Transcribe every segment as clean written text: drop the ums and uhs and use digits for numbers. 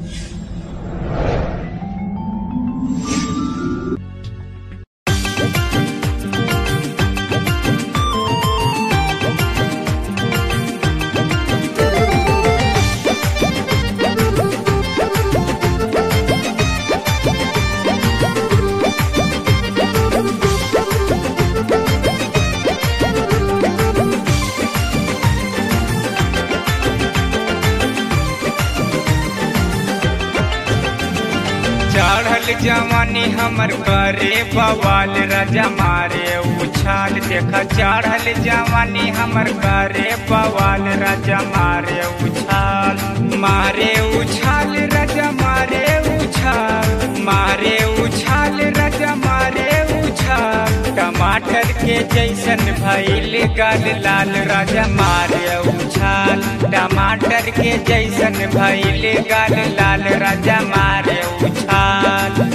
चढ़ल जवानी हमर करे बवाल राजा मारे उछाल देखा। चढ़ल जवानी हमर करे बवाल राजा मारे उछाल राजा मारे उछाल राजा मारे उछाल। टमाटर के जैसन भइल गाल लाल राजा मारे उछाल। टमाटर के जैसन भइल गाल लाल राजा मारे उछाल।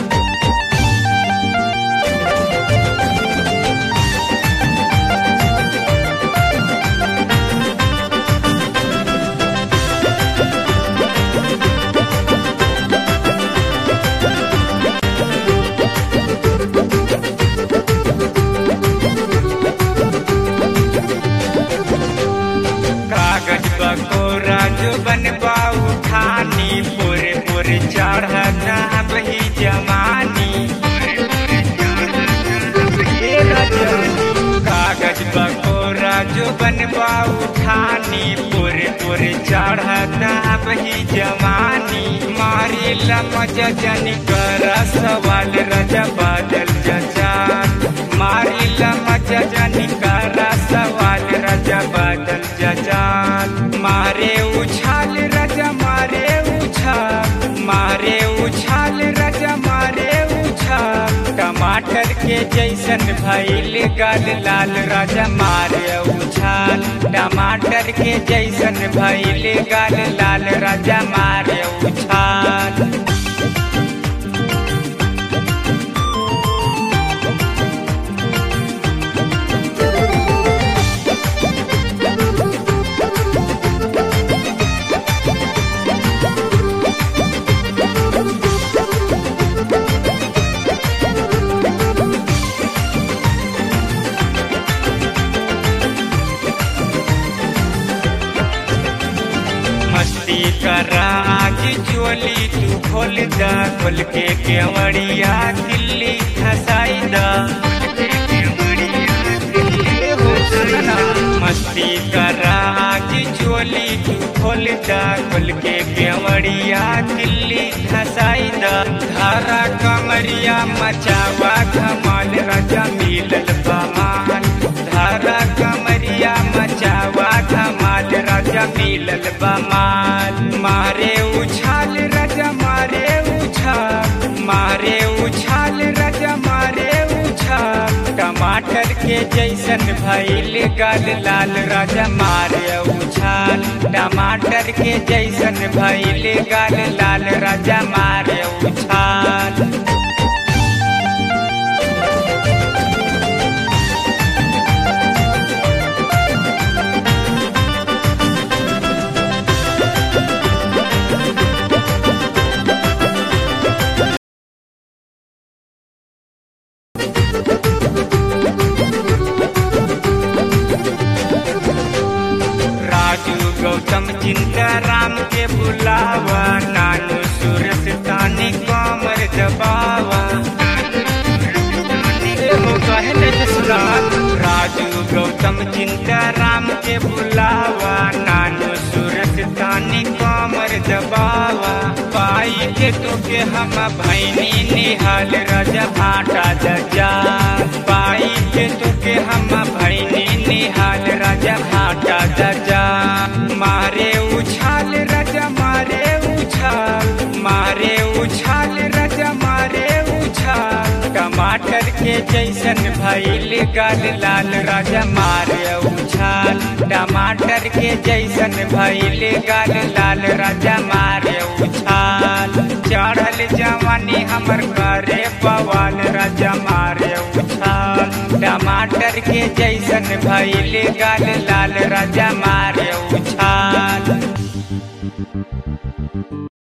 कागज बकोरा जो बनबा उठानी पूरे पूरे चढ़ना बही जवानी। कागज बकोरा जो बनबा उठानी पूरे पूरे चढ़ना बही जवानी। मारी लमजा जनी कर सवाल राजा बादल जजाल। मारी लमजा जनी कर सवाल राजा बादल जजाल। मारे उछाल राजा मारे उछाल राजा मारे उछाल। टमाटर के जैसन भइल गाल लाल राजा मारे उछाल। टमाटर के जैसन भइल गाल लाल राजा मारे उछाल। मस्ती करा आज चोली तू खोल दा। खोल के केवड़िया दिल्ली खसाई दा। मस्ती करा आज चोली तू खोल दा। खोल के केवड़िया दिल्ली खसाई दा। धारा कमरिया मचावा धमाल राजा मिलल बमाल। धारा कमरिया मचावा धमाल राजा मिलल बमाल। मारे उछाल राजा मारे उछाल राजा मारे उछाल। टमाटर के जैसन भइल गाल लाल राजा मारे उछाल। टमाटर के जैसन भइल गाल लाल राजा मारे उछाल। गौतम चिंता राम के बुलावा। नानू सूरत तानी कमर दबावा। राजू गौतम चिंता राम के बुलावा। नानू सूरत तानी कमर दबावा। पाई के तुके हम भैनी निहाल राजा भाटा जजा। पाई के तुके हम भैनी निहाल राजा भाटा जजा। मारे उछाल राजा मारे उछाल राजा मारे उछाल। टमाटर के जैसन भइल गाल लाल राजा मारे उछाल। टमाटर के जैसन भइल गाल लाल राजा मारे उछाल। चढ़ल जवानी हमर करे बवाल राजा मारे उछाल। टमाटर के जैसन भइल गाल लाल राजा मारे उछाल।